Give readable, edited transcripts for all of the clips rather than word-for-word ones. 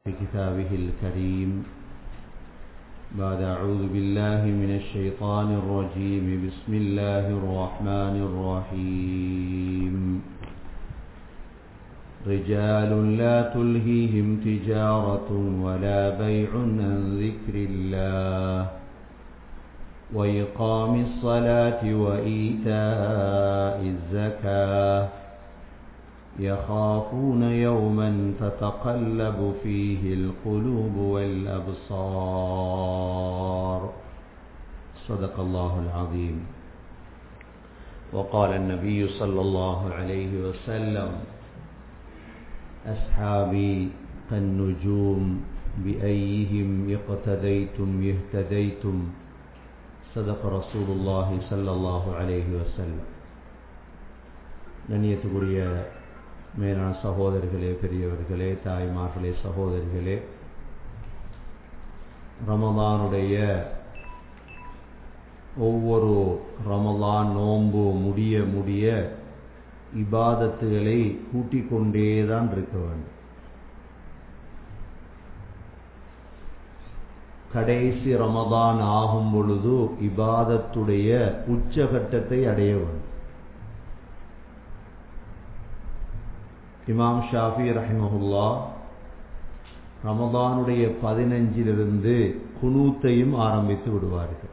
بكتابه الكريم بعد أعوذ بالله من الشيطان الرجيم بسم الله الرحمن الرحيم رجال لا تلهيهم تجارة ولا بيع عن ذكر الله وإقام الصلاة وإيتاء الزكاة يخافون يوما تتقلب فيه القلوب والأبصار صدق الله العظيم. وقال النبي صلى الله عليه وسلم أصحابي كالنجوم بأيهم اقتديتم اهتديتم صدق رسول الله صلى الله عليه وسلم. கண்ணியத்துக்குரிய மேலான சகோதரர்களே, பெரியவர்களே, தாய்மார்களே, சகோதரிகளே, ரமலானுடைய ஒவ்வொரு ரமலான் நோன்பு முடிய முடிய இபாதத்துகளை கூட்டிக் கொண்டேதான் இருக்க வேண்டும். கடைசி ரமலான் ஆகும் பொழுது இபாதத்துடைய உச்சகட்டத்தை அடைய வேண்டும். இமாம் ஷாஃபி ரஹிமஹுல்லாஹ் ரமலானுடைய 15 குனூத்தையும் ஆரம்பித்து விடுவார்கள்.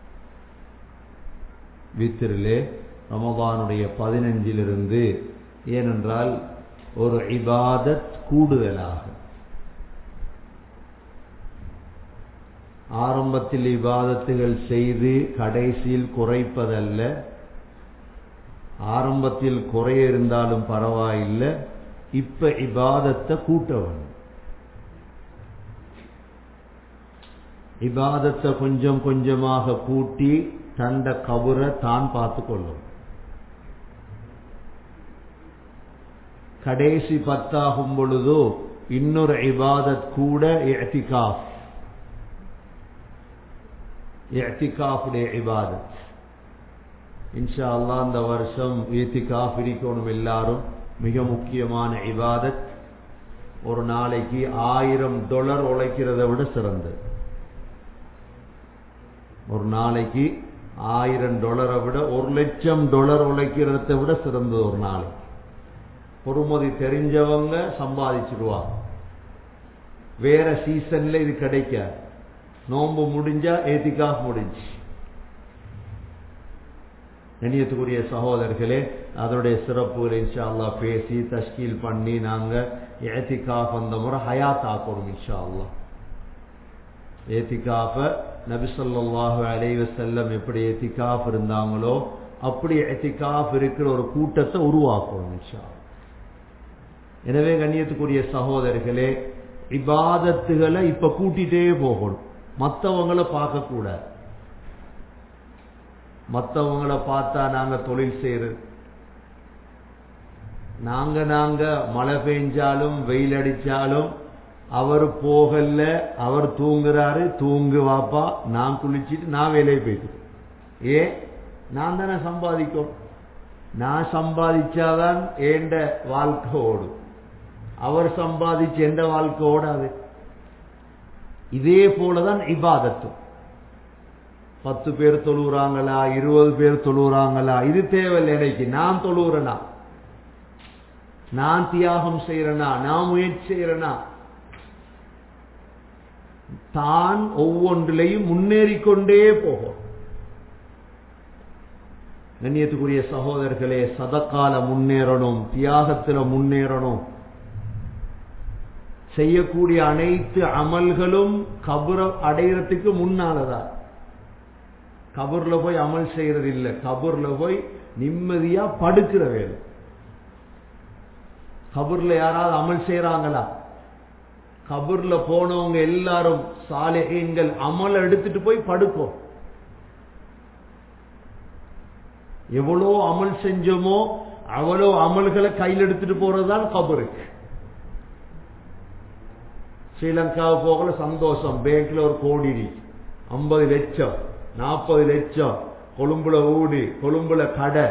வித்திரிலே ரமலானுடைய 15 ஏனென்றால் ஒரு இபாதத் கூடுதலாக ஆரம்பத்தில் இபாதத்துகள் செய்து கடைசியில் குறைப்பதல்ல, ஆரம்பத்தில் குறைய இருந்தாலும் பரவாயில்லை, இப்ப இபாதத்தை கூட்டவன். இபாதத்தை கொஞ்சம் கொஞ்சமாக கூட்டி தண்ட கபரை தான் பார்த்து கொள்ளும். கடைசி 10 ஆகும் பொழுதோ இன்னொரு இபாதத் கூட இஅ்திகாஃப், இஅ்திகாஃபுடைய இபாதத். இன்ஷா அல்லாஹ் இந்த வருஷம் இஅ்திகாஃப் இருக்கணும் எல்லாரும். மிக முக்கியமான இபாதத். ஒரு நாளைக்கு $1000 உழைக்கிறதை விட சிறந்தது. ஒரு நாளைக்கு $1000 விட $1,00,000 உழைக்கிறதை விட சிறந்தது. ஒரு நாளைக்கு பொறுமதி தெரிஞ்சவங்க சம்பாதிச்சிருவாங்க. வேற சீசன்ல இது கிடைக்காது. நோன்பு முடிஞ்சா இஅ்திகாஃப் முடிஞ்சு. கண்ணியத்துக்குரிய சகோதரர்களே, அதனுடைய சிறப்புகளை இன்ஷா அல்லாஹ் பேசி தஷ்கீல் பண்ணி நாங்க இஅ்திகாஃப் அந்த முறை ஹயாத் ஆக்குறோம் இன்ஷா அல்லாஹ். இஅ்திகாஃப நபி ஸல்லல்லாஹு அலைஹி வஸல்லம் எப்படி இஅ்திகாஃப் இருந்தாங்களோ அப்படி இஅ்திகாஃப் இருக்கிற ஒரு கூட்டத்தை உருவாக்குறோம் இன்ஷா அல்லாஹ். எனவே கண்ணியத்துக்குரிய சகோதரர்களே, இபாதத்துகளை இப்ப கூட்டிட்டே போகணும். மற்றவங்களை பார்க்க கூடாது. மற்றவங்களை பார்த்தா நாங்க தொழில் செய்யறது, நாங்க மழை பெஞ்சாலும் வெயில் அடிச்சாலும் அவர் போகல, அவர் தூங்குறாரு, தூங்கு வாப்பா, நான் குளிச்சுட்டு நான் வேலையை போயிட்டு. நான் தானே சம்பாதிக்கும். நான் சம்பாதிச்சாதான் ஏண்ட வாழ்க்கை ஓடும். அவர் சம்பாதிச்சு எந்த வாழ்க்கை ஓடாது. இதே போலதான் இபாதத்தும். 10 பேர் தொழுகிறாங்களா, 20 பேர் தொழுகிறாங்களா, இது தேவையில்லை. எனக்கு நான் தொழுகிறேனா, நான் தியாகம் செய்யறேனா, நான் முயற்சி செய்யறேனா, தான் ஒவ்வொன்றிலையும் முன்னேறிக்கொண்டே போகும். கண்ணியத்துக்குரிய சகோதரர்களே, சதக்கால முன்னேறணும், தியாகத்துல முன்னேறணும். செய்யக்கூடிய அனைத்து அமல்களும் கபரை அடைகிறதுக்கு முன்னாலதான். கபர்ல போய் அமல் செய்யறது இல்லை, கபர்ல போய் நிம்மதியா படுக்கிற வேலை. கபர்ல யாராவது அமல் செய்யறாங்களா? கபர்ல போனவங்க எல்லாரும் சாலிஹீன்கள் அமல் எடுத்துட்டு போய் படுக்கும். எவ்வளோ அமல் செஞ்சோமோ அவ்வளோ அமல்களை கையில் எடுத்துட்டு போறதுதான் கபருக்கு. ஸ்ரீலங்காவை போகல சந்தோஷம், பேங்க்ல ஒரு கோடி, 50 லட்சம், 40 லட்சம், கொழும்புல ஊடு, கொழும்புல கடை,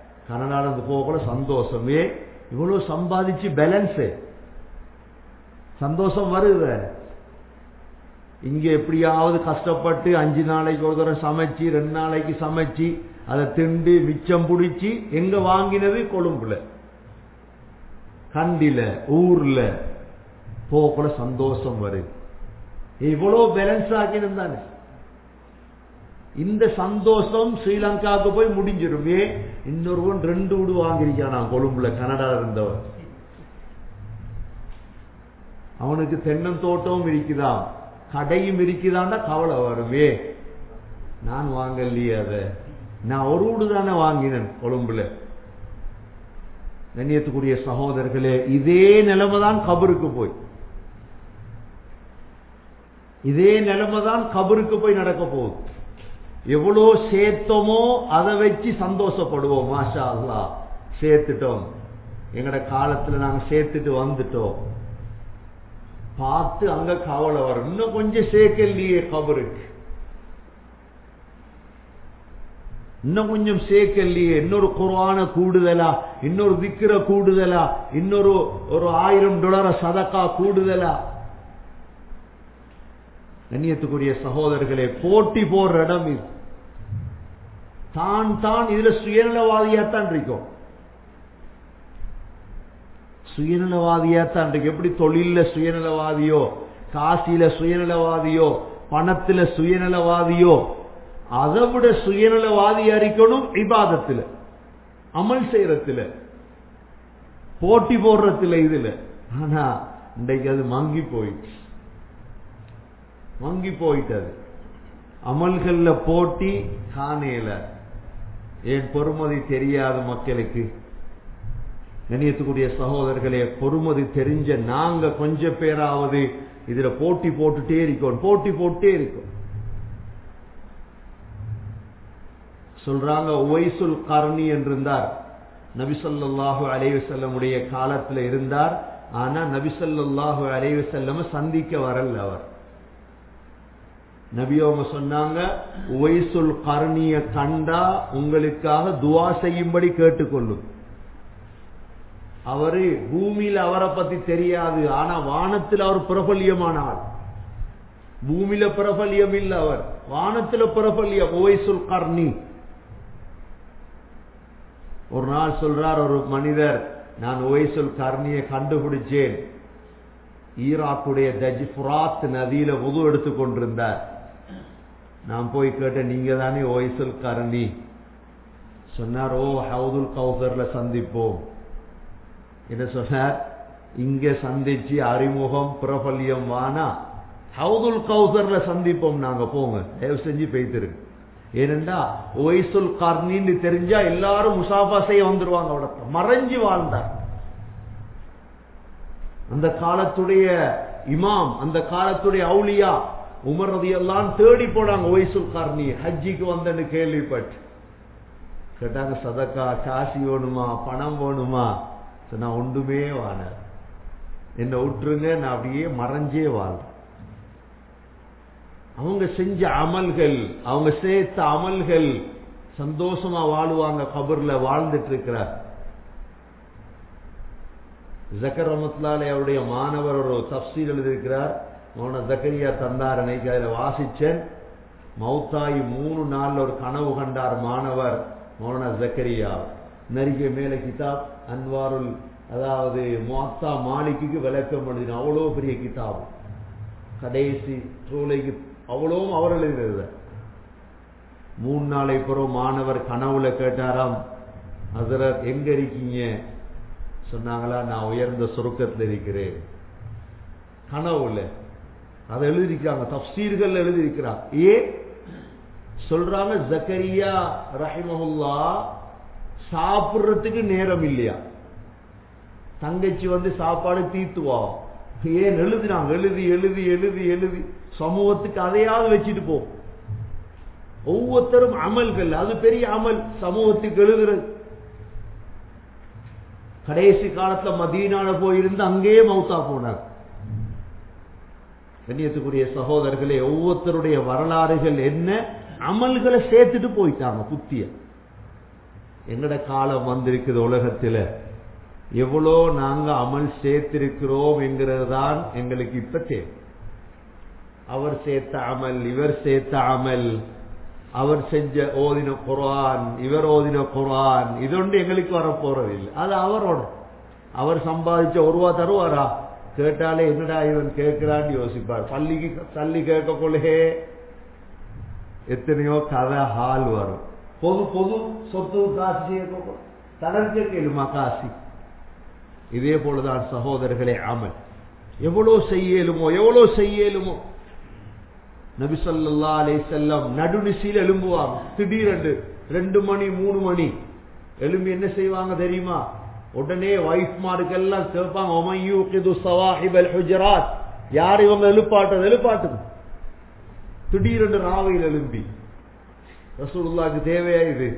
கனடால போகல சந்தோஷமே. இவ்வளவு சம்பாதிச்சு பேலன்ஸ் சந்தோஷம் வருது. இங்க எப்படியாவது கஷ்டப்பட்டு 5 நாளைக்கு ஒரு தடவை சமைச்சு 2 நாளைக்கு சமைச்சு அதை திண்டு மிச்சம் பிடிச்சி எங்க வாங்கினது கொழும்புல, கண்டில, ஊர்ல போல சந்தோஷம் வருது. இவ்வளவு பேலன்ஸ் ஆக்கினு தானே. இந்த சந்தோஷம் ஸ்ரீலங்காவுக்கு போய் முடிஞ்சிடும். இன்னொருவன் 2 வீடு வாங்கியிருக்கான் கொழும்புல, கனடால இருந்தவன். அவனுக்கு தென்னந்தோட்டமும் இருக்குதான், கடையும் இருக்குதான்டா கவலை வருமே. நான் வாங்கலையே, அத நான் ஒரு வீடு தானே வாங்கினேன் கொழும்புல. கண்ணியத்துக்குரிய சகோதரர்களே, இதே நிலைமைதான் கபருக்கு போய், இதே நிலைமைதான் கபருக்கு போய் நடக்க போகுது. எவ்வளோ சேர்த்தோமோ அதை வச்சு சந்தோஷப்படுவோம். மாஷா அல்லாஹ் சேர்த்துட்டோம், எங்கட காலத்துல நாங்க சேர்த்துட்டு வந்துட்டோம். பார்த்து அங்க கவலை வரும், இன்னும் கொஞ்சம் சேர்க்கலையே கபருக்கு, இன்னும் கொஞ்சம் சேர்க்கலையே, இன்னொரு குர்ஆன கூடுதலா, இன்னொரு திக்ர கூடுதலா, இன்னொரு $1000 சதக்கா கூடுதலா. கண்ணியத்துக்குரிய சகோதரர்களே, போட்டி போடுற இடம் இது. தான் இதுல சுயநலவாதியாத்தான் இருக்கும், சுயநலவாதியாத்தான் இருக்கு. எப்படி தொழில சுயநலவாதியோ, காசில சுயநலவாதியோ, பணத்துல சுயநலவாதியோ, அதை விட சுயநலவாதியா இருக்கணும் இபாதத்துல, அமல் செய்யறதுல, போட்டி போடுறதுல. இதுல ஆனா இன்றைக்கு அது மங்கி போயிட்டது. அமல்கள்ல போட்டி காணேல. ஏன் பொறுமதி தெரியாத மக்களுக்கு. கண்ணியத்துக்குரிய சகோதரர்களே, பொறுமதி தெரிஞ்ச நாங்க கொஞ்சம் பேராவது இதுல போட்டி போட்டுட்டே இருக்கோம். சொல்றாங்க, உவைசுல் கர்னி என்றிருந்தார், நபி ஸல்லல்லாஹு அலைஹி வஸல்லம் உடைய காலத்துல இருந்தார். ஆனா நபி ஸல்லல்லாஹு அலைஹி வஸல்லம் சந்திக்க வரல. அவர் நபியோங்க சொன்னாங்க, உவைசுல் கர்னிய கண்டா உங்களுக்காக துஆ செய்யும்படி கேட்டுக்கொள்ளும். அவரு பூமியில அவரை பத்தி தெரியாது, ஆனா வானத்தில் அவர் பிரபல்யமான ஆள். பூமியில பிரபல்யம் இல்ல, அவர் வானத்துல பிரபல்யம். உவைசுல் கர்னி. ஒரு நாள் சொல்றார் ஒரு மனிதர், நான் உவைசுல் கர்னியை கண்டுபிடிச்சேன். ஈராக்குடைய தஜ்ஃபுராத் நதியில வுது எடுத்துக் கொண்டிருந்தார். நான் போய் கேட்டேன், நீங்க தானே உவைசுல் கர்னி? சொன்னார், ஓ ஹவுதுல் கௌசர்ல சந்திப்போம் என்ன சொன்னார். இங்க சந்திச்சு அறிமுகம் பிரபல்யம் வானா, ஹவுதுல் கௌசர்ல சந்திப்போம் நாங்க, போங்க தயவு செஞ்சு போய்த்திரு. ஏனென்றா உவைசுல் கர்னின்னு தெரிஞ்சா எல்லாரும் முசாஃபா செய்ய வந்துருவாங்க. அவட மறைஞ்சு வாழ்ந்தார். அந்த காலத்துடைய இமாம், அந்த காலத்துடைய அவுலியா உமர் ரலியல்லாஹு தேடி போனாங்க உவைசுல் கர்னி. ஹஜ்ஜிக்கு வந்தன்னு கேள்விப்பட்டு கேட்டாங்க, சதக்கா காசி வேணுமா, பணம் வேணுமா? நான் ஒன்றுமே வாழ, என்ன விட்டுருங்க, நான் அப்படியே மறைஞ்சே வாழ். அவங்க செஞ்ச அமல்கள், அவங்க சேர்த்த அமல்கள், சந்தோஷமா வாழுவாங்க. கபர்ல வாழ்ந்துட்டு இருக்கிறார். ஜக்கர் ரஹ்மத்துல்லாஹி அவருடைய மாணவர் ஒரு தஃப்சீர் எழுதியிருக்கிறார். மௌன ஜக்கரியா தந்தார், அன்னைக்கு அதில் வாசிச்சேன். மௌத்தாயி 3 நாள்ல ஒரு கனவு கண்டார் மாணவர் மௌன ஜக்கரியா. நரிகை மேல கிதாப் அன்வாருல், அதாவது முஅத்தா மாலிக்கு விளக்கம் எழுதின அவ்வளோ பெரிய கிதாப், கடைசி ட்ரோலைக்கு அவ்வளவும் அவர் எழுதினது. 3 நாளை பிறகு மாணவர் கனவுல கேட்டாராம், ஹஸரத் எங்க இருக்கீங்க? சொன்னாங்களா, நான் உயர்ந்த சொர்க்கத்தில் இருக்கிறேன். கனவுல அதை எழுதியிருக்காங்க, தஃப்சீர்கள் எழுதியிருக்கிறார். சொல்றாங்க, ஜக்கரியா ரஹிமஹுல்லாஹ் சாப்பிடுறதுக்கு நேரம் இல்லையா, தங்கச்சி வந்து சாப்பாடு தீத்துவா. ஏன் எழுதினாங்க, எழுதி எழுதி எழுதி எழுதி சமூகத்துக்கு அதையாவது வச்சுட்டு போ. ஒவ்வொருத்தரும் அமல்கள், அது பெரிய அமல் சமூகத்துக்கு எழுதுறது. கடைசி காலத்துல மதீனால போயிருந்து அங்கேயே மௌத்தா போனார். கண்ணியத்துக்குரிய சகோதரர்களே, ஒவ்வொருத்தருடைய வரலாறுகள் என்ன, அமல்களை சேர்த்துட்டு போயிட்டாங்க புத்திய. எங்கட காலம் வந்திருக்குது உலகத்துல, எவ்வளோ நாங்க அமல் சேர்த்திருக்கிறோம் என்கிறது தான் எங்களுக்கு இப்ப தேவை. அவர் சேர்த்த அமல், இவர் சேர்த்த அமல், அவர் செஞ்ச ஓதின குர்ஆன், இவர் ஓதின குர்ஆன், இதொண்டு எங்களுக்கு வரப்போறதில்லை. அது அவரோட. அவர் சம்பாதிச்ச ₹1 தருவாரா? கேட்டாலே என்னடா இவன் கேட்கிறான்னு யோசிப்பார். பள்ளிக்கு தள்ளி கேட்கக்குள்ளே எத்தனையோ கதை ஹால் வரும். பொது பொது சொத்து காசி தனக்கு கேளுமா காசி. இதே போலதான் சகோதரர்களே அமல். எவ்வளவு செய்யலுமோ. நபி ஸல்லல்லாஹு அலைஹி வஸல்லம் நடுநிசியில் எழும்புவாங்க. திடீரென்று 2 மணி 3 மணி எழும்பி என்ன செய்வாங்க தெரியுமா? உடனே வைஃப்மாருக்கெல்லாம் கேட்பாங்க, ஒமையூகிது ஸவாஹிபல் ஹுஜராத், யார் இவங்க எழுப்பாட்டு. திடீரென்று ராவையில் எழும்பி ரசூலுல்லாஹ்க்கு தேவையா இது?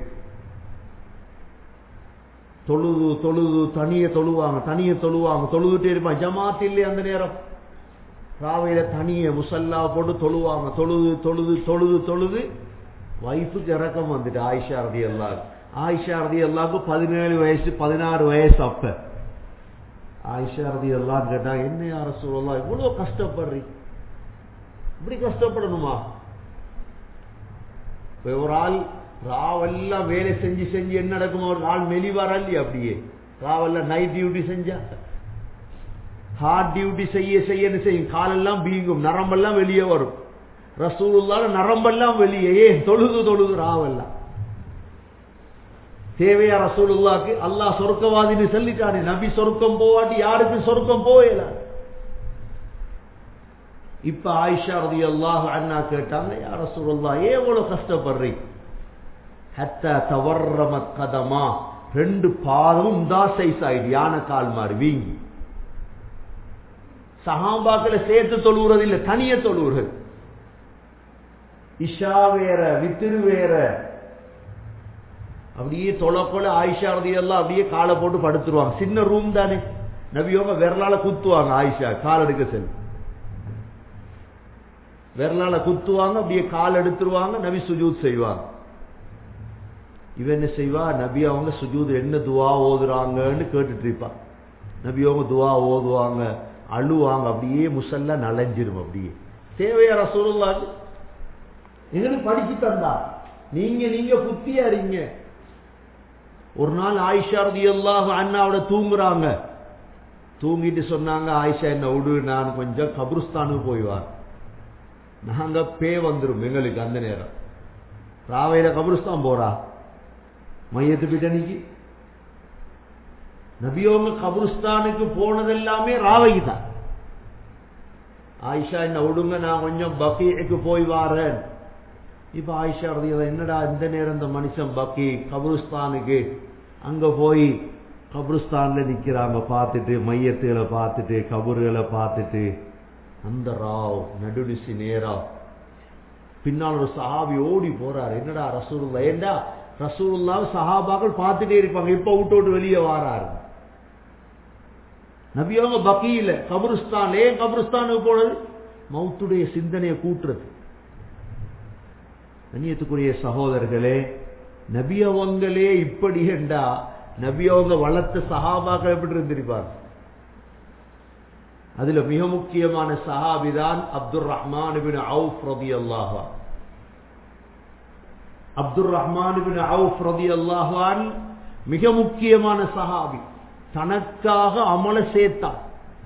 தொழுது தனியே தொழுவாங்க. தொழுதுட்டே இருப்பாங்க. ஜமாத் இல்லை அந்த நேரம். ராவையில தனியே முசல்லா போட்டு தொழுவாங்க. தொழுது வைஃபுக்கு இறக்கம் வந்துட்டு ஆயிஷா ரலியல்லாஹு 17 வயசு 16 வயசு. அப்ப ஆயிஷா ரலியல்லாஹு கேட்டா, என்ன யா ரசூலுல்லாஹ் இவ்வளவு கஷ்டப்படுறீங்க? இப்படி கஷ்டப்படணுமா? ஒரு ஆள் ராவெல்லாம் வேலை செஞ்சு என்ன நடக்கும்? ஒரு ஆள் மெலிவாரா இல்லையா? அப்படியே ராவெல்லாம் நைட் டியூட்டி செஞ்சா, ஹார்ட் டியூட்டி செய்யும். காலெல்லாம் வீங்கும், நரம்பெல்லாம் வெளியே வரும். ரசூலுல்லாஹ் நரம்பெல்லாம் வெளியே தொழுது ராவெல்லாம். தேவையா ரசூலுல்லாஹ்க்கு? அல்லாஹ் சொர்க்கவாதின்னு சொல்லிட்டானே. நபி சொர்க்கம் போவாட்டி யாருக்கு சொர்க்கம் போயல? இப்ப ஆயிஷா ரலியல்லாஹு அன்ஹா கேட்டாங்க, யா ரசூலுல்லாஹ் ஏன் இவ்வளவு கஷ்டப்படுறீங்க? ஹத்தா தவர்ரமத் கதமா, 2 பாதமும் தாசைஸ் ஆயிடு, யானை கால் மாதிரி வீங்கி. சஹாபாக்களை சேர்த்து தொழுகிறது இல்ல, தனிய தொழுகிறது. இஷா வேற, வித்திரு வேற. அப்படியே தொலைக்கொள்ள ஆயிஷா ரலியல்லாஹு அப்படியே காலை போட்டு படுத்துருவாங்க. சின்ன ரூம் தானே. நபியோங்க விரலால குத்துவாங்க. ஆயிஷா கால் எடுக்க செல்லும், விரலால குத்துவாங்க, அப்படியே கால் எடுத்துருவாங்க. நபி சுஜூத் செய்வாங்க. இவன் என்ன செய்வா? நபி அவங்க சுஜூத் என்ன துவா ஓதுறாங்கன்னு கேட்டுட்டு இருப்பான். நபி அவங்க துவா ஓதுவாங்க, அழுவாங்க. அப்படியே முசல்லா நலஞ்சிரும். அப்படியே தேவையா ரசூலுல்லாஹ்? எங்களுக்கு படிச்சு தந்தா நீங்க புத்தியா இருங்க. ஒரு நாள் ஆயிஷா ரலியல்லாஹு அன்ஹாவோட தூங்குறாங்க. தூங்கிட்டு சொன்னாங்க, ஆயிஷா என்ன விடு, நான் கொஞ்சம் கபருஸ்தானுக்கு போய்வார். நாங்க பே வந்துரும் எங்களுக்கு அந்த நேரம். ராவையில கபருஸ்தான் போறா மையத்து பிட்டணிக்கு. நபியோங்க கபருஸ்தானுக்கு போனதெல்லாமே ராவைக்கு தான். ஆயிஷா என்ன விடுங்க, நான் கொஞ்சம் பக்கீக்கு போய் வாரேன். இப்ப ஆயிஷா ரலியல்லாஹு என்னடா இந்த நேரம் இந்த மனுஷன் பக்கி கபருஸ்தானுக்கு அங்க போய் கபருஸ்தான்ல நிக்கிறாங்க. பார்த்துட்டு மையத்துகளை பார்த்துட்டு கபறுகளை பார்த்துட்டு அந்த ராவ் நடுநிசி நேரா பின்னால் ஒரு சஹாபி ஓடி போறாரு. என்னடா ரசூலுல்லாஹ்? ஏண்டா ரசூலுல்லாஹ் சஹாபாக்கள் பார்த்துட்டே இருப்பாங்க. இப்ப விட்டு வெளியே வாராரு. நபியோங்க பக்கியில கபருஸ்தான். ஏன் கபருஸ்தானுக்கு போனது? மௌத்துடைய சிந்தனையை கூட்டுறது. கண்ணியத்துக்குரிய சகோதரர்களே, நபி அவங்களே இப்படி என்றா நபி அவங்க வளர்த்த சஹாபாக்கள் எப்படி இருந்திருப்பார்? அதுல மிக முக்கியமான சஹாபிதான் அப்துர் ரஹ்மான் இப்னு அவுஃப் ரலியல்லாஹு அன்ஹு. அப்துர் ரஹ்மான் இப்னு அவுஃப் ரலியல்லாஹு அன்ஹு மிக முக்கியமான சஹாபி. தனக்காக அமல சேர்த்தார்.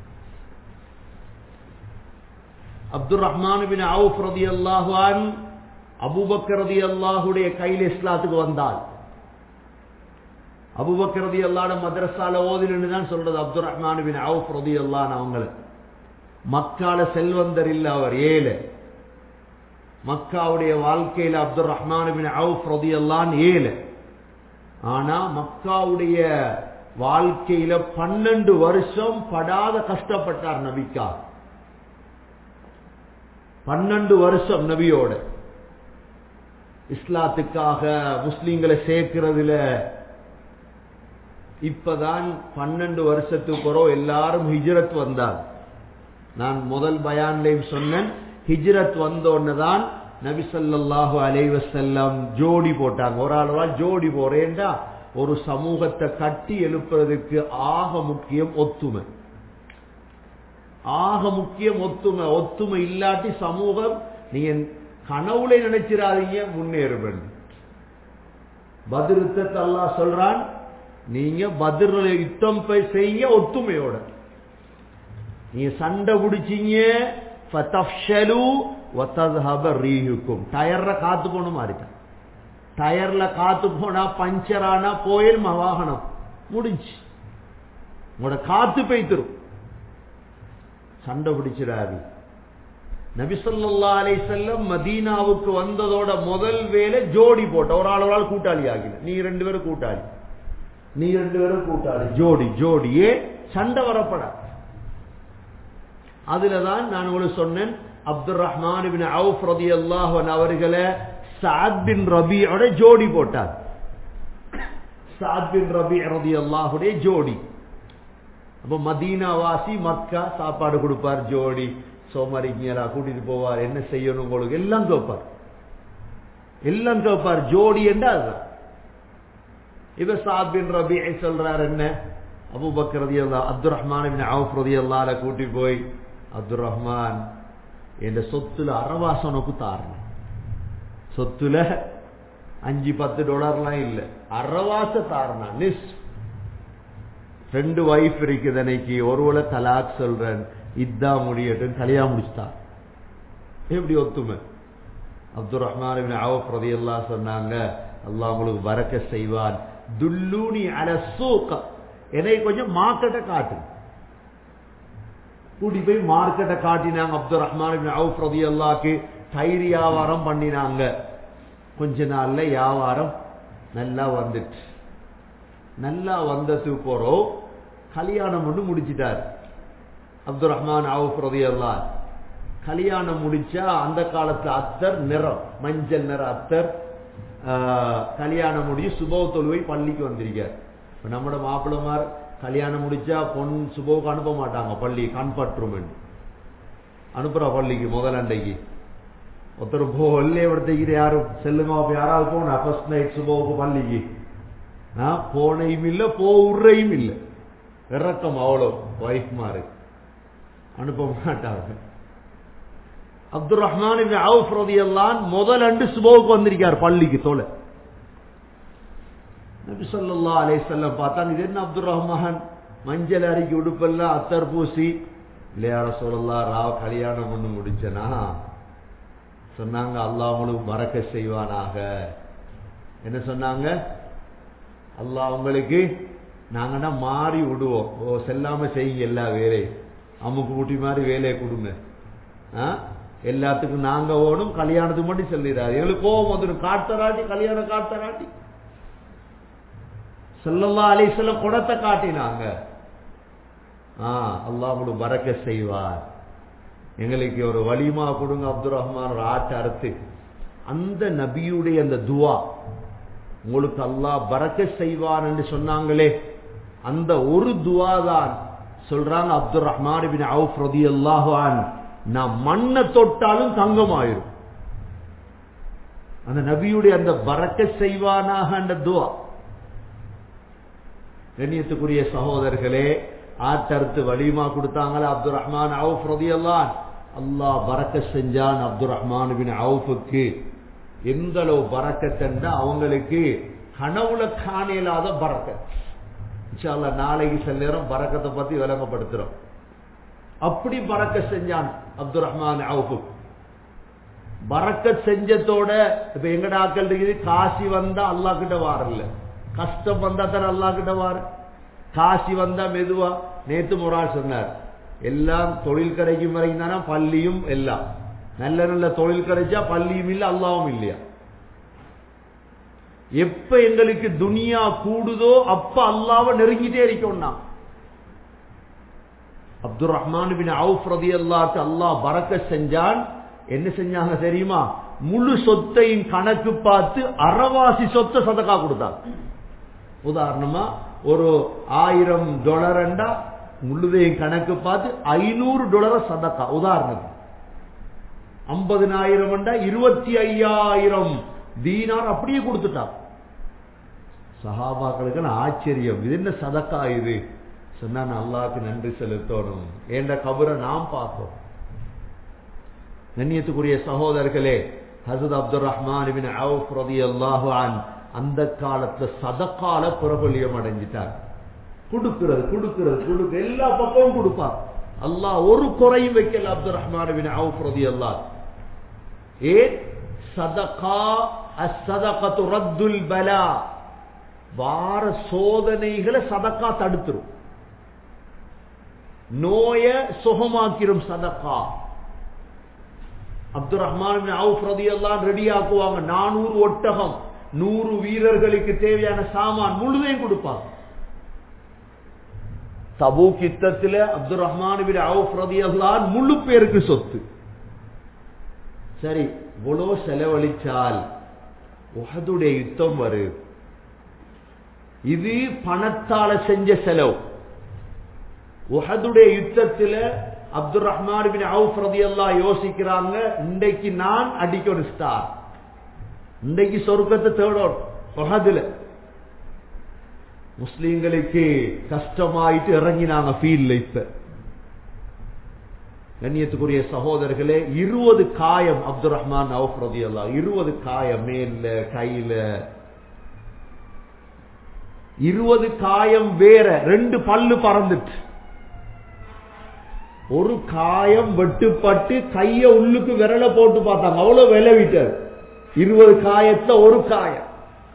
அப்துர் ரஹ்மான் இப்னு அவுஃப் ரலியல்லாஹு அன்ஹு அபூபக்கர் ரலியல்லாஹுடைய கையில் இஸ்லாத்துக்கு வந்தால், அபூபக்கர் ரலியல்லாஹு மதரசால ஓதினு தான் சொல்றது. அப்துர் ரஹ்மான் இப்னு அவுஃப் ரலியல்லாஹு அவங்கள மக்கால செல்வந்தர் இல்ல, அவர் ஏழை. மக்காவுடைய வாழ்க்கையில அப்துர் ரஹ்மான் இப்னு அவுஃப் ரலியல்லாஹு ஏழை. ஆனா மக்காவுடைய வாழ்க்கையில 12 வருஷம் படாத கஷ்டப்பட்டார் நபிக்கா. 12 வருஷம் நபியோட இஸ்லாத்துக்காக முஸ்லிம்களை சேர்க்கிறதுல. இப்பதான் 12 வருஷத்துக்கு பிறகு எல்லாரும் ஹிஜ்ரத் வந்தார். நான் முதல் பயான்லையும் சொன்னேன், ஹிஜ்ரத் வந்தோன்னுதான் நபி ஸல்லல்லாஹு அலைஹி வஸல்லம் ஜோடி போட்டாங்க. ஒரு ஆளா ஜோடி போறேன்டா ஒரு சமூகத்தை கட்டி எழுப்புறதுக்கு ஆக முக்கியம் ஒத்துமை. ஆக முக்கியம் ஒத்துமை. ஒத்துமை இல்லாட்டி சமூகம் நீங்க கனவுல நினைச்சிடாதீங்க முன்னேறும். பத்ர் யுத்தத்தை அல்லாஹ் சொல்றான், நீங்க பத்ர்ல யுத்தம் போய் செய்ய ஒத்துமையோட. நீங்க சண்டை பிடிச்சீங்க ஃபதஃஷலு வதذهب ரீஹுக்கும். டயர்ல காத்து போன மாதிரி தான். டயர்ல காத்து போனா பஞ்சர் ஆனா போயில் வாகனம் முடிஞ்சு உங்களோட காத்து போய்த்திரும். சண்டை பிடிச்சிடாது. நபி ஸல்லல்லாஹு அலைஹி வஸல்லம் மதீனாவுக்கு வந்ததோட முதல் வேலை ஜோடி போட்ட. ஒரு ஆள் கூட்டாளி ஆகின. நீ 2 பேரும் கூட்டாளி, நீ 2 பேரும் கூட்டாளி, ஜோடி ஜோடியே சண்டை வரப்படாது. அதுலதான் நான் உங்களுக்கு சொன்னேன், அப்துல் ரஹ்மான் இப்னு அவுஃப் ரலியல்லாஹு அன்ஹு அவர்களை சஅத் பின் ரபீஅோட ஜோடி போட்டார். சஅத் பின் ரபீஅ ரலியல்லாஹு அன்ஹு ஜோடி. அப்ப மதீனா வாசி மக்கா சாப்பாடு கொடுப்பார், ஜோடி சோமாரிங்களா கூட்டிட்டு போவார், என்ன செய்யணும் உங்களுக்கு எல்லாம் கேட்பார், எல்லாம் கேட்பார். ஜோடி என்று அதுதான். இப்ப சஅத் பின் ரபீஅ சொல்றார், என்ன அபூபக்கர் ரலியல்லாஹு அப்துல் ரஹ்மான் இப்னு அவுஃப் ரலியல்லாஹு அன்ஹு கூட்டி போய், அப்துல் ரஹ்மான் என்ற சொத்துல அரவாசம் உனக்கு தாரணும். சொத்துல $5-10 இல்ல, அரவாச தாரணா. 2 வைஃப் இருக்குது அன்னைக்கு, ஒருவளை தலாக் சொல்றேன், இதா முடியட்டும், கல்யாணம் முடிச்சுட்டான். எப்படி ஒத்துமை? அப்துல் ரஹ்மான் இப்னு அவுஃப் ரலியல்லாஹு அன்ஹு சொன்னாங்க, அல்லாஹ் உங்களுக்கு பரக்கத் செய்வான், துல்லூனி அலா ஸூக், என்னை கொஞ்சம் மார்க்கெட்டை காட்டு. கூட்டி போய் மார்க்கெட்டை காட்டினாங்க. அப்துல் ரஹ்மான் இப்னு அவுஃப் ரலியல்லாஹு தயிர் வியாபாரம் பண்ணினாங்க. கொஞ்ச நாள்ல வியாபாரம் நல்லா வந்துட்டு, நல்லா வந்ததுக்கு போறோம் கல்யாணம் ஒன்று முடிச்சிட்டார் அப்துல் ரஹ்மான் அவுஃப் ரலியல்லாஹு. கல்யாணம் முடிச்சா அந்த காலத்துல அத்தர் நிறம், மஞ்சள் நிற அத்தர். கல்யாணம் முடிச்சு சுபவ தொழுவை பள்ளிக்கு வந்திருக்கார். இப்ப நம்மட மாப்பிள்ளமார் கல்யாணம் முடிச்சா பொன் சுபவுக்கு அனுப்ப மாட்டாங்க, பள்ளி கண்பற்றும் அனுப்புற பள்ளிக்கு முதல் அண்டைக்கு. ஒருத்தர் போல்லே ஒருத்தர் யாரும் செல்லுங்க, யாராவது போனா ஃபர்ஸ்ட் நைட் சுபவுக்கு பள்ளிக்கு போனையும் இல்லை, போடுறையும் இல்லை. இறக்கம் அவ்வளோ வைஃப் மாறு அனுப்ப மாட்டாங்க. அப்துல் ரஹ்மான் இப்னு அவுஃப் ரலியல்லாஹு அன்ஹு முதல் அண்டு சுபவுக்கு வந்திருக்கார் பள்ளிக்கு தோலை. நபி ஸல்லல்லாஹு அலைஹி வஸல்லம் பார்த்தாங்க, இது என்ன அப்துல் ரஹ்மான் மஞ்சள் அரிக்கி உடுப்பெல்லாம் அத்தர் பூசி, இல்லையா ரசூலுல்லாஹ் ராவ் கல்யாணம் ஒண்ணு முடிச்சனா சொன்னாங்க, அல்லாஹ் உங்களுக்கு பரக்கத் செய்வானாக. என்ன சொன்னாங்க? அல்லாஹ் உங்களுக்கு நாங்கன்னா மாறி விடுவோம், செல்லாம செய்யுங்க எல்லா வேலையும், அம்முக்கு ஊட்டி மாதிரி வேலையை கொடுங்க, எல்லாத்துக்கும் நாங்க ஓடும், கல்யாணத்துக்கு மட்டும் சொல்லிடாது. எங்களுக்கு கோபம் வந்துடும், காட்டராட்டி கல்யாணம் காட்டராட்டி. ஸல்லல்லாஹு அலைஹி வஸல்லம் குடத்தை காட்டினாங்க. அல்லாஹ் உங்களுக்கு பரக்கத் செய்வார், எங்களுக்கு ஒரு வலிமா கொடுங்க அப்துல் ரஹ்மான், ஒரு ஆட்டை அறுத்து. அந்த நபியுடைய அந்த துவா, உங்களுக்கு அல்லாஹ் பரக்கத் செய்வான் என்று சொன்னாங்களே, அந்த ஒரு துவா தான் சொல்றாங்க அப்துல் ரஹ்மான் இப்னு அவுஃப் ரலியல்லாஹு அன்ஹு, நான் மண்ணை தொட்டாலும் தங்கமாயிரும். அந்த நபியுடைய அந்த பரக்கத் செய்வானாக அந்த துவா. கண்ணியத்துக்குரிய சகோதரர்களே, ஆட்டறுத்து வலிமா கொடுத்தாங்களா அப்துல் ரஹ்மான் அவுஃப் ரலியல்லாஹு அன்ஹு, அல்லாஹ் பரக்கத் செஞ்சான் அப்துல் ரஹ்மான் இப்னு அவுஃப்க்கு. எந்த அளவு பரக்கத் என்றா அவங்களுக்கு கனவுல காணலாத பரக்கத். இன்ஷா அல்லாஹ் நாளைக்கு சில நேரம் பரக்கத்தை பத்தி விளங்கப்படுத்துறோம். அப்படி பரக்கத் செஞ்சான் அப்துல் ரஹ்மான் அவுஃப். பரக்கத் செஞ்சதோட இப்ப எங்கட ஆக்கள் இருக்குது, காசி வந்தா அல்லாஹ் கிட்ட வாரல்ல, கஷ்டம் வந்தா தான் அல்லாஹ் கிட்ட வார. காசி வந்தா மெதுவா. நேத்து முரால் சொன்னார், எல்லாம் தொழில் கிடைக்கும் வரைக்கும் தானே பள்ளியும், எல்லாம் நல்ல நல்ல தொழில் கிடைச்சா பள்ளியும் இல்லை அல்லாவும் இல்லையா. எப்ப எங்களுக்கு துனியா கூடுதோ அப்ப அல்லாஹ்வை நெருங்கிட்டே இருக்கோம்னா. அப்துல் ரஹ்மான் இப்னு அவுஃப் ரலியல்லாஹு அன்ஹு அல்லாஹ் பரக்கத் செஞ்சான். என்ன செஞ்சாங்க தெரியுமா? முழு சொத்தையும் கணக்கு பார்த்து அறவாசி சொத்தை சதக்கா கொடுத்தாங்க. உதாரணமா ஒரு $1000 முழுதையும் கணக்கு பார்த்து $500 சதக்கா. உதாரணத்துக்கு 50,000 25,000 தீனார் அப்படியே கொடுத்துட்டான். சஹாபாக்களுக்கு ஆச்சரியம், இது என்ன சதக்கா இது? சொன்னா அல்லாஹ்வுக்கு நன்றி செலுத்தணும், என்ற கபரை நாம் பார்த்தோம். கண்ணியத்துக்குரிய சகோதரர்களே, ஹஸரத் அப்துர் ரஹ்மான் இப்னு அவுஃப் ரலியல்லாஹு அன்ஹு அந்த காலத்துல சதக்கால பிரபல்யம் அடைஞ்சிட்டார். கொடுக்கிறது எல்லா பக்கமும் கொடுப்பார். அல்லாஹ் ஒரு குறையும் வைக்கல அப்துர் ரஹ்மான் இப்னு அவுஃப் ரலியல்லாஹு. ஏன்? சதகா அஸ்ஸதகத்து ரத்துல் பலா, வார சோதனைகளை சதக்கா தடுத்துரும், நோய சுகமாக்கிரும் சதக்கா. அப்துர் ரஹ்மான் இப்னு அவுஃப் ரலியல்லாஹு ரெடி ஆக்குவாங்க. 400 ஒட்டகம், 100 வீரர்களுக்கு தேவையான சாமான் முழுதையும் கொடுப்பாங்க. தபூக் யுத்தத்தில் அப்துர் ரஹ்மான் இப்னு அவுஃப் ரலியல்லாஹு முழு பேருக்கு சொத்து. சரி, இவ்வளோ செலவழிச்சால் உஹதுடைய யுத்தம் வரு, இது பணத்தால செஞ்ச செலவு. உஹதுடைய யுத்தத்தில் அப்துர் ரஹ்மான் இப்னு அவுஃப் ரலியல்லாஹு யோசிக்கிறாங்க, இன்றைக்கு நான் அடிக்க ஒரு ஸ்டார், இன்றைக்கு சொர்க்கத்தை தேடணும். உஹதுல முஸ்லிம்களுக்கு கஷ்டமாயிட்டு இறங்கினாங்க ஃபீல்ட்ல. இப்ப கண்ணியத்துக்குரிய சகோதரர்களே, 20 காயம் அப்துர் ரஹ்மான் அவுஃப் ரலியல்லாஹு, 20 காயம் மேல கையில, 20 காயம் வேற, 2 பல்லு பறந்துட்டு, ஒரு காயம் வெட்டுப்பட்டு கைய உள்ளுக்கு விரல போட்டு பார்த்தாங்க, அவ்வளவு விளைவிட்டார். 20 காயத்துல ஒரு காயம்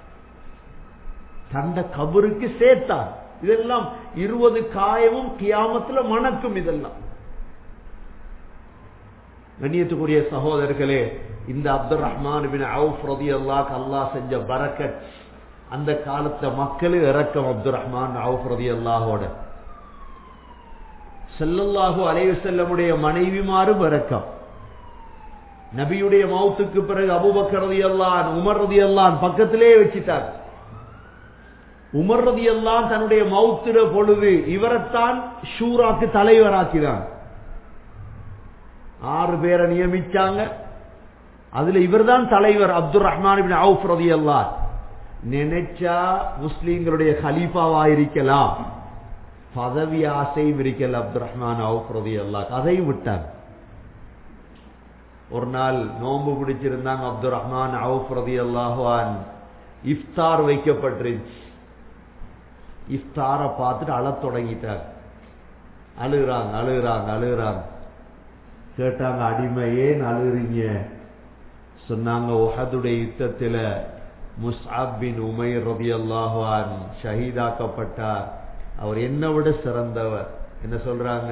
தண்ட கபருக்கு சேர்த்தார். இதெல்லாம் 20 காயமும் கியாமத்துல மணக்கும். இதெல்லாம் கண்ணியத்துக்குரிய சகோதரர்களே, இந்த அப்துர் ரஹ்மான் இப்னு அவுஃப் ரலியல்லாஹு அல்லாஹ் செஞ்ச பரக்கத், அந்த காலத்துல மக்களே இரக்கம் அப்துர் ரஹ்மான் அவுஃப் ரலியல்லாஹோட. ஸல்லல்லாஹு அலைஹி வஸல்லமுடைய மனைவிமாரும் இரக்கம். நபியுடைய மௌத்துக்கு பிறகு அபூபக்கர் ரலியல்லாஹு அன்ஹு, உமர் ரலியல்லாஹு அன்ஹு பக்கத்திலே வச்சிட்டார். உமர் ரலியல்லாஹு அன்ஹு தன்னுடைய மௌத்துற பொழுது இவரைத்தான் ஷூராக்கு தலைவராக்கினார். 6 பேரை நியமிச்சாங்க, அதுல இவர்தான் தலைவர் அப்துர் ரஹ்மான் இப்னு அவுஃப் ரலியல்லாஹு. நினைச்சா முஸ்லிம்களுடைய கலீஃபாவா இருக்கலாம், பதவி ஆசையும் இருக்கல அப்துர் ரஹ்மான் அவுஃப் ரலியல்லாஹு, அதையும் விட்டாங்க. ஒரு நாள் நோன்பு பிடிச்சிருந்தாங்க அப்துர் ரஹ்மான் அவுஃப் ரலியல்லாஹு அன்ஹு. இஃப்தார் வைக்கப்பட்டிருச்சு. இஃப்தாரை பார்த்துட்டு அழத் தொடங்கிட்டார். அழுகிறாங்க. கேட்டாங்க, அடிமை ஏன் அழுகிறீங்க? சொன்னாங்க, உஹதுடைய யுத்தத்தில் முஸ்அப் பின் உமைர் ரலியல்லாஹு அன்ஹு ஷஹீதாக்கப்பட்டார். அவர் என்னை விட சிறந்தவர். என்ன சொல்றாங்க?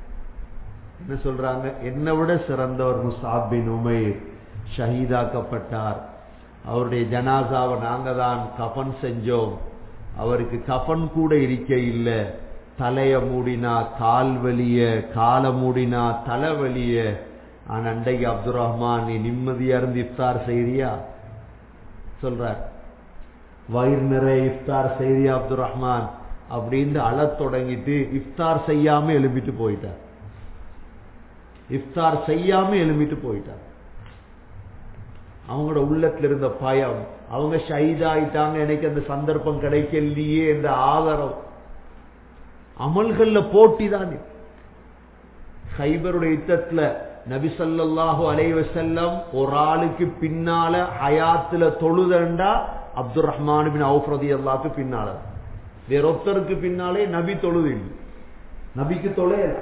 என்னை விட சிறந்தவர் முஸ்அப் பின் உமைர் ஷஹீதாக்கப்பட்டார். அவருடைய ஜனாசாவை நாங்க தான் கஃன் செஞ்சோம். அவருக்கு கஃன் கூட இருக்க இல்லை. தலைய மூடினா கால் வலிய, காலை மூடினா தலைவலிய. ஆனா அன்றைக்கு அப்துர் ரஹ்மான், நீ நிம்மதியா இருந்து இஃப்தார் செய்றியா? சொல்றார், வயிறு நிறைய இஃப்தார் செய்றியா அப்துர் ரஹ்மான் அப்படின்னு அழத் தொடங்கிட்டு இஃப்தார் செய்யாம எழும்பிட்டு போயிட்டார். அவங்களோட உள்ளத்துல இருந்த பயம், அவங்க ஷஹீதாயிட்டாங்க, எனக்கு அந்த சந்தர்ப்பம் கிடைக்கலையே என்ற ஆதரவு. அமல்கள்ல போட்டி தான். கைபருடைய யுத்தத்துல நபி ஸல்லல்லாஹு அலைஹி வஸல்லம் ஒரு ஆளுக்கு பின்னால ஹயாத்துல தொழுதண்டா அப்துர் ரஹ்மான் இப்னு அவுஃப் ரலியல்லாஹு பின்னால, வேறொருத்தருக்கு பின்னாலே நபி தொழுது, நபிக்கு தொழையல.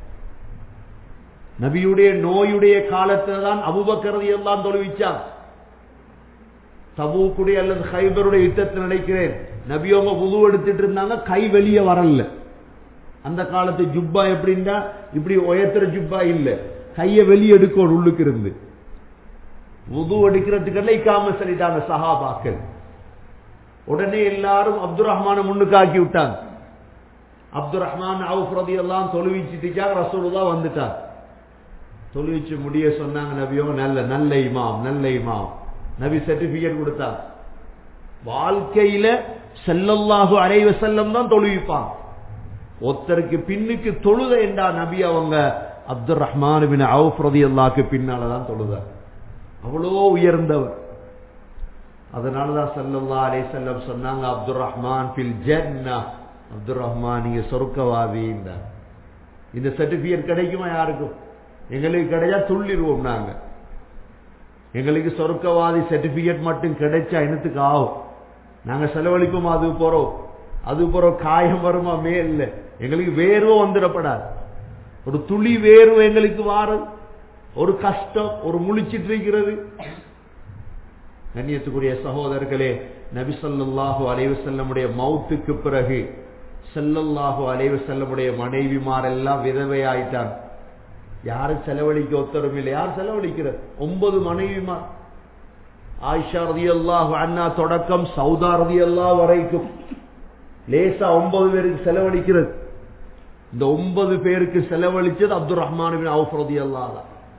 நபியுடைய நோயுடைய காலத்துல தான் அபூபக்கர் ரலியல்லாஹு தொழுவிச்சாங்க. தபூக்குடைய அல்லது கைபருடைய யுத்தத்தில் நினைக்கிறேன், நபியோங்க வுது எடுத்துட்டு இருந்தாங்க, கை வெளியே வரல. அந்த காலத்து ஜுப்பா எப்படின்னா இப்படி உயர்த்துற ஜுப்பா இல்ல, கைய வெளியே எடுக்கணும் உள்ளுக்கு இருந்து. வுது எடுக்கிறதுக்கெல்லாம் இக்காம சொல்லிட்டாங்க சஹாபாக்கள். உடனே எல்லாரும் அப்துர் ரஹ்மான முன்னுக்காக்கி விட்டாங்க. அப்துர் ரஹ்மான் அவுஃப் ரலியல்லாஹு தொழுவிச்சிட்டாங்க. ரசூலுல்லாஹ் வந்துட்டாங்க. தொழுவிச்சு முடிய சொன்னாங்க நபியோங்க, நல்ல இமாம். நபி சர்டிபிகேட் கொடுத்தாங்க. வாழ்க்கையில ஸல்லல்லாஹு அலைஹி வஸல்லம் தான் தொழுவிப்பாங்க. ஒருத்தருக்கு பின்னுக்கு தொழுத என்றா நபி அவங்க அப்துர் ரஹ்மான் இப்னு அவுஃப் ரலியல்லாஹு பின்னாலதான் தொழுதார். அவ்வளோ உயர்ந்தவர். அதனாலதான் ஸல்லல்லாஹு அலைஹி வஸல்லம் சொன்னாங்க, அப்துர் ரஹ்மான் ஃபில் ஜன்னah, அப்துர் ரஹ்மான் நீங்க சொர்க்கவாதிங்க. இந்த சர்டிபிகேட் கிடைக்குமா யாருக்கும்? எங்களுக்கு கிடைச்சா துள்ளிடுவோம் நாங்க. எங்களுக்கு சொர்க்கவாதி சர்டிபிகேட் மட்டும் கிடைச்சா என்னத்துக்கு ஆகும்? நாங்க செலவழிப்போம், அது போறோம் காயம் வருமா மேல, எங்களுக்கு வேர்வை வந்துடப்படாது. ஒரு துளி வேர்வை எங்களுக்கு வாரம், ஒரு கஷ்டம், ஒரு முழிச்சிட்டு இருக்கிறது. கண்ணியத்துக்குரிய சகோதரர்களே, நபி ஸல்லல்லாஹு அலைஹி வஸல்லமுடைய மௌத்துக்கு பிறகு ஸல்லல்லாஹு அலைஹி வஸல்லமுடைய மனைவிமாரெல்லாம் விதவையாயிட்டாங்க. யாரும் செலவழிக்க ஒத்தரும் இல்லை. யார் செலவழிக்கிறது? 9 மனைவிமார். ஆயிஷா ரலியல்லாஹு அன்ஹா தொடக்கம் சௌதா ரலியல்லாஹு வரைக்கும் லேசா 9 பேருக்கு செலவழிக்கிறது. இந்த 9 பேருக்கு செலவழிச்சது அப்துர் ரஹ்மான் இப்னு அவுஃப் ரலியல்லாஹு.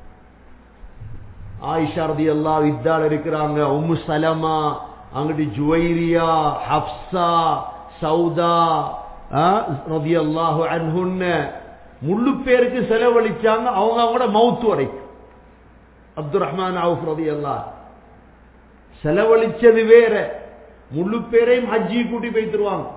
ஆயிஷா ரலியல்லாஹு இத்தால இருக்கிறாங்க, உம்மு சலமா, அங்கடி ஜுவைரியா, ஹப்ஸா, சௌதா ரலியல்லாஹு அன்ஹுன்ன முழு பேருக்கு செலவழிச்சாங்க. அவங்க மௌத்து வரைக்கும். அப்துர் ரஹ்மான் அவுஃப் ரலியல்லாஹு செலவழிச்சது வேற, முழு பேரையும் ஹஜ்ஜி கூட்டி போய்த்துருவாங்க.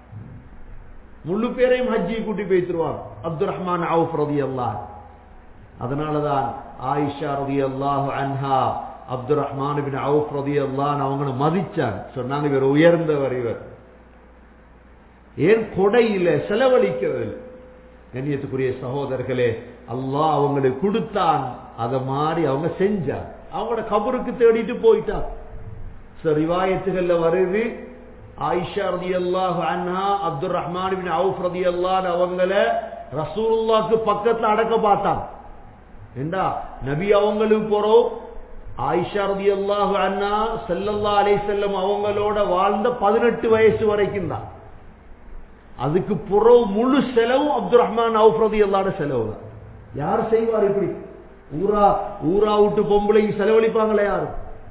அப்துர் ரஹ்மான் அவுஃப் ரலியல்லாஹு. அதனாலதான் ஆயிஷா ரலியல்லாஹு அன்ஹா அப்துர் ரஹ்மான் இப்னு அவுஃப் ரலியல்லாஹு அவங்களை மதிச்சாங்க. சொன்னாங்க, இவர் உயர்ந்தவர். இவர் ஏன் கொடையில செலவழிக்கவில்லை? கண்ணியத்துக்குரிய சகோதரர்களே, அல்லாஹ் அவங்களுக்கு கொடுத்தான், அதை மாதிரி அவங்க செஞ்சாங்க. அவங்களோட கபருக்கு தேடிட்டு போயிட்டாங்க. ரிவாயத்துகள்ல வருது, ஆயிஷா ரலியல்லாஹு அன்ஹா அப்துர் ரஹ்மான் இப்னு அவுஃப் ரலியல்லாஹு அவங்கள ரசூலுல்லாஹ்க்கு பக்கத்துல அடக்க பார்த்தாங்க. ஏண்டா நபி அவங்களுக்கு போறோம், ஆயிஷா ரலியல்லாஹு அன்ஹா ஸல்லல்லாஹு அலைஹி வஸல்லம் அவங்களோட வாழ்ந்த 18 வயசு வரைக்கும் தான். அதுக்கு புறவு முழு செலவும் அப்துர் ரஹ்மான் அவுஃப் ரலியல்லாஹு செலவு தான். யார் செய்வார் இப்படி? ஊரா விட்டு பொம்பளைக்கு செலவழிப்பாங்களே யாரு?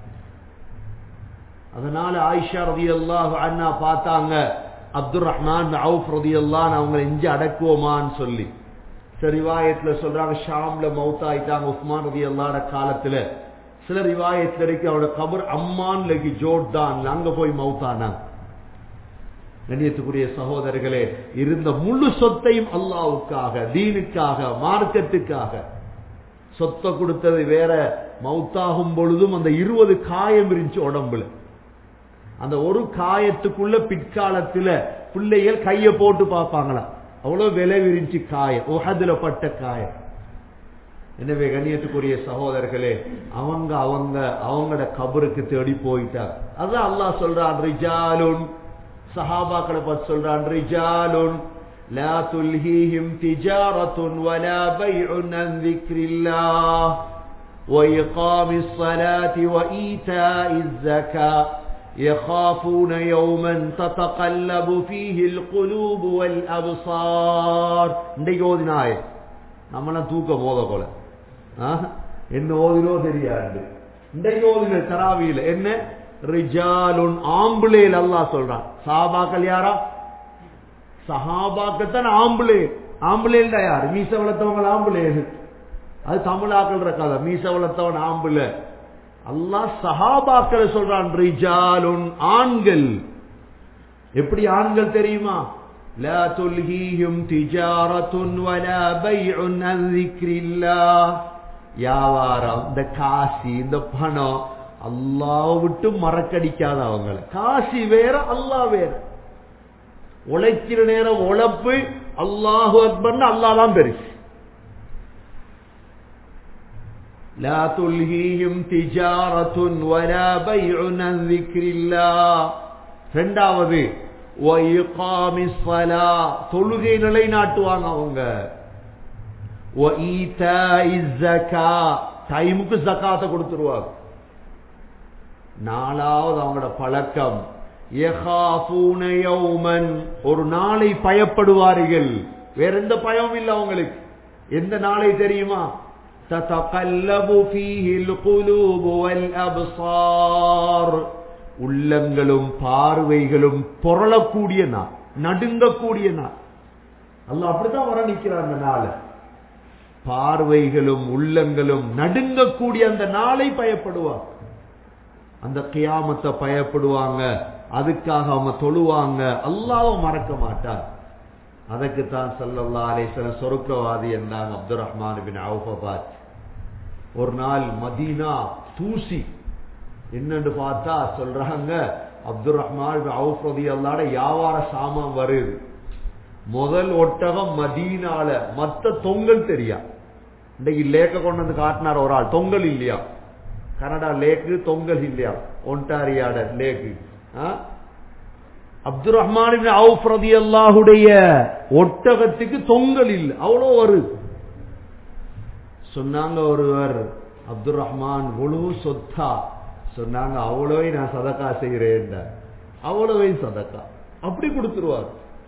அதனால ஆயிஷா ரலியல்லாஹு அன்ஹா பார்த்தாங்க, அப்துர் ரஹ்மான் அவுஃப் ரலியல்லாஹு அவங்களை இஞ்சி அடக்குவோமான்னு சொல்லி. சில ரிவாயத்துல சொல்றாங்க ஷாம்ல மௌத்தாயிட்டாங்க உஸ்மான் ரலியல்லாஹு காலத்துல. சில ரிவாயத்துல இருக்கு அவரோட கபர் அம்மான்ல ஜோர்டான்ல, அங்க போய் மௌத்தானாங்க. கண்ணியத்துக்குரிய சகோதரர்களே, இருந்த முழு சொத்தையும் அல்லாஹ்வுக்காக, தீனுக்காக, மார்க்கத்துக்காக சொத்தை கொடுத்தது வேற. மௌத்தாகும் பொழுதும் அந்த 20 காயம் இருந்துச்சு உடம்புல. அந்த ஒரு காயத்துக்குள்ள பிற்காலத்துல பிள்ளைகள் கைய போட்டு பார்ப்பாங்களா, அவ்வளவு விலை விரிஞ்சு காயம், உஹதுல பட்ட காயம். எனவே கண்ணியத்துக்குரிய சகோதரர்களே, அவங்களோட கபருக்கு தேடி போயிட்டார். அதான் அல்லாஹ் சொல்றான், ரிஜாலுன், சஹாபாக்களை பார்த்து சொல்றான், ரிஜாலுன் லா துல்ஹீஹிம் திஜாரத்துன் வலா பைஉன் அன் ذிக்ரில்லாஹ் வஇகாமிஸ் ஸலாத்தி வஈதாஇஸ் ஸகாத் يخافون يوما تتقلب فيه القلوب والابصار. இன்றைக்கு ஓதினாய் நம்மள தூக்க மோத போல என்ன ஓதினோ தெரியாது. இன்றைக்கு ஓதின தராவியில என்ன ரிஜாலுன், ஆம்புலேல் அல்லாஹ் சொல்றான். சஹாபாக்கள் யாரா? சஹாபாக்கத்தான் ஆம்புலேல் தான் யாரு? மீச வளர்த்தவங்க ஆம்புலேல். அது தமிழாக்கள் இருக்காத, மீச வளர்த்தவன் ஆம்புல. அல்லாஹ் சஹாபாக்களை சொல்றான் ரிஜாலுன், ஆண்கள். எப்படி ஆண்கள் தெரியுமா? லா துல்ஹீஹிம் திஜாரத்துன் வலா பைஉன் அன் ذிக்ரில்லாஹ். வியாபாரம், இந்த காசி, இந்த பணம் அல்லாஹ் விட்டு மறக்கடிக்காத அவங்கள. காசி வேற, அல்லாஹ் வேற. உழைக்கிற நேரம் உழைப்பு, அல்லாஹு அக்பர்னு அல்லாஹ் தான் பெருசு. لا تلهيهم تجارة ولا بيع عن ذكر الله. இரண்டாவது وإقام الصلاة, தொழுகை நிலைநாட்டுவாங்க அவங்க. وإيتاء الزكاة, டைமுக்கு ஜகாத்தை கொடுத்துருவாங்க. நாலாவது அவங்களோட பழக்கம் يخافون يوما, ஒரு நாளை பயப்படுவார்கள். வேற எந்த பயமும் இல்லை அவங்களுக்கு. எந்த நாளை தெரியுமா? تتقلب فيه القلوب والأبصار, உள்ளங்களும் பார்வைகளும் பொறளக்கூடிய நாள், நடுங்கக்கூடிய நாள். அல்லாஹ் அப்படித்தான் வர்ணிக்கிறார் அந்த நாளை. பார்வைகளும் உள்ளங்களும் நடுங்கக்கூடிய அந்த நாளை பயப்படுவார். அந்த கியாமத்தை பயப்படுவாங்க, அதுக்காக அவங்க தொழுவாங்க, அல்லாஹ்வை மறக்க மாட்டார். அதுக்குத்தான் ஸல்லல்லாஹு அலைஹி வஸல்லம் சொர்க்கவாதி என்றாங்க அப்துர் ரஹ்மான் பின் அவுஃப். ஒரு நாள் மதீனா தூசி என்னன்னு பார்த்தா சொல்றாங்க, அப்துர் ரஹ்மான் பின் அவுஃப் ரலியல்லாஹு வியாபார சாமான் வருது. முதல் ஒட்டகம் மதீனால, மத்த தொங்கல் தெரியா. இன்னைக்கு லேக்க கொண்டு வந்து காட்டினார் ஒரு ஆள், தொங்கல் இல்லையா. கனடா லேக்கு தொங்கல் இல்லையா, ஒன்டாரியாட lake. Abdur Rahman ibn Awf ரலியல்லாஹுடைய ஒட்டகத்துக்கு தொங்கல் இல்லை, அவ்வளோ வருது. சொன்னாங்க ஒருவர், அப்துர் ரஹ்மான் முழு சொத்தா? சொன்னாங்க, அவ்வளவை நான் சதக்கா செய்கிறேன். அவ்வளவை சதக்கா அப்படி கொடுத்துருவார்.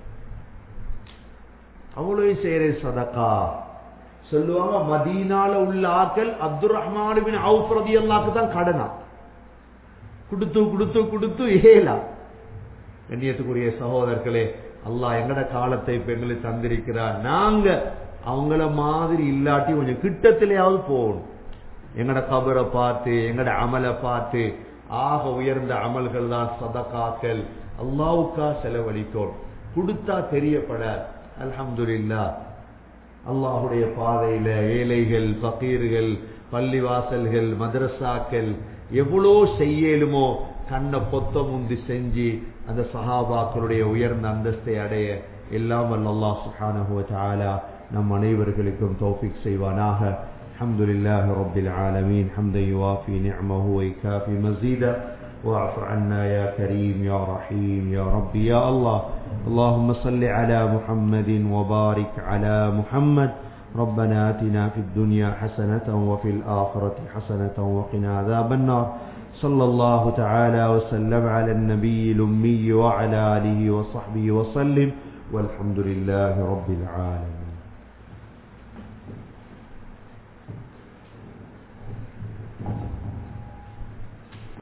அவ்வளவு செய்கிறேன் சதக்கா சொல்லுவாங்க. மதீனால உள்ள ஆக்கள் அப்துர் ரஹ்மான் இப்னு அவுஃப் ரலியல்லாஹு தான் கடனா கொடுத்து கொடுத்து கொடுத்து ஏலா. கண்ணியத்துக்குரிய சகோதரர்களே, அல்லாஹ் எங்கட காலத்தை இப்ப எங்களுக்கு தந்திருக்கிறார். நாங்க அவங்கள மாதிரி இல்லாட்டி கொஞ்சம் கிட்டத்திலேயாவது போகணும். எங்கட கபரை பார்த்து, எங்கட அமலை பார்த்து, ஆக உயர்ந்த அமல்கள் தான் சதகாக்கள். அல்லாஹ்வுக்கா செலவழிக்கணும். கொடுத்தா தெரியப்பட அல்ஹம்துலில்லாஹ். அல்லாஹுடைய பாதையில ஏழைகள், ஃபகீர்கள், பள்ளிவாசல்கள், மதரசாக்கள் எவ்வளோ செய்யலுமோ கண்ண பொத்த முந்தி செஞ்சு அந்த சஹாபாக்களுடைய உயர்ந்த அந்தஸ்தை அடைய எல்லாம் அல்லாஹ் சுப்ஹானஹு வ தஆலா நம் அனைவர்களுக்கும் தௌஃபீக் செய்வானாக. அல்ஹம்துலில்லாஹி ரப்பில் ஆலமீன். ஹம்தன் யுவாஃபி நிஅமஹு வ யுகாஃபி மஸீதா. واعف عنا يا كريم يا رحيم يا ربي يا الله. اللهم صل على محمد وبارك على محمد. ربنا آتنا في الدنيا حسنة وفي الآخرة حسنة وقنا عذاب النار. صلى الله تعالى وسلم على النبي الأمي وعلى آله وصحبه وسلم والحمد لله رب العالمين.